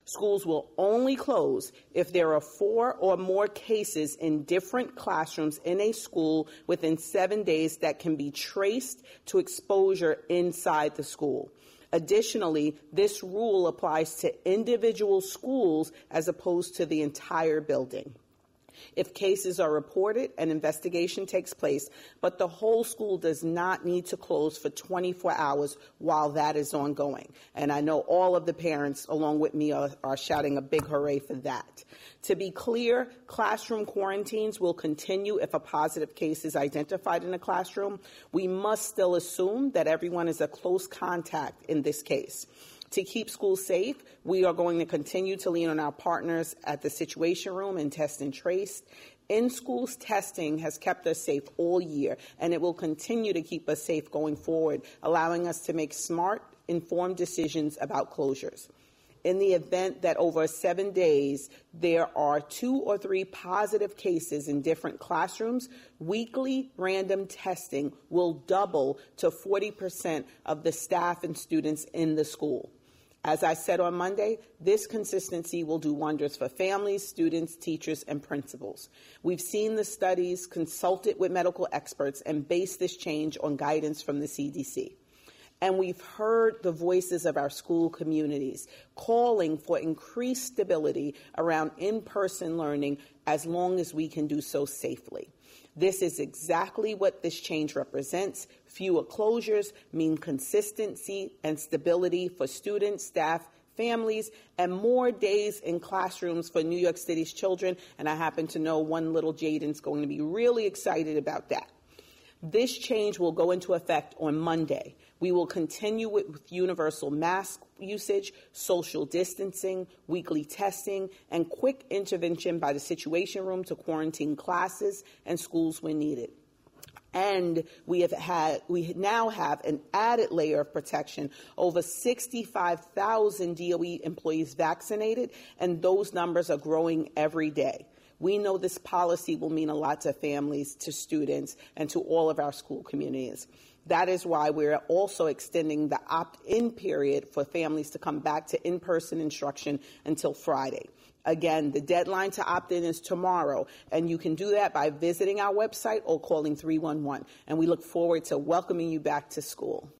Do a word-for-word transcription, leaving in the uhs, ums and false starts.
Schools will only close if there are four or more cases in different classrooms in a school within seven days that can be traced to exposure inside the school. Additionally, this rule applies to individual schools as opposed to the entire building. If cases are reported, an investigation takes place, but the whole school does not need to close for twenty-four hours while that is ongoing. And I know all of the parents, along with me, are, are shouting a big hooray for that. To be clear, classroom quarantines will continue if a positive case is identified in a classroom. We must still assume that everyone is a close contact in this case. To keep schools safe, we are going to continue to lean on our partners at the Situation Room and Test and Trace. In-schools testing has kept us safe all year, and it will continue to keep us safe going forward, allowing us to make smart, informed decisions about closures. In the event that over seven days there are two or three positive cases in different classrooms, weekly random testing will double to forty percent of the staff and students in the school. As I said on Monday, this consistency will do wonders for families, students, teachers, and principals. We've seen the studies, consulted with medical experts, and based this change on guidance from the C D C. And we've heard the voices of our school communities calling for increased stability around in-person learning as long as we can do so safely. This is exactly what this change represents. Fewer closures mean consistency and stability for students, staff, families, and more days in classrooms for New York City's children. And I happen to know one little Jaden's going to be really excited about that. This change will go into effect on Monday. We will continue with, with universal mask usage, social distancing, weekly testing, and quick intervention by the Situation Room to quarantine classes and schools when needed. And we have had, we now have an added layer of protection. Over sixty-five thousand D O E employees vaccinated, and those numbers are growing every day. We know this policy will mean a lot to families, to students, and to all of our school communities. That is why we're also extending the opt-in period for families to come back to in-person instruction until Friday. Again, the deadline to opt in is tomorrow, and you can do that by visiting our website or calling three one one. And we look forward to welcoming you back to school.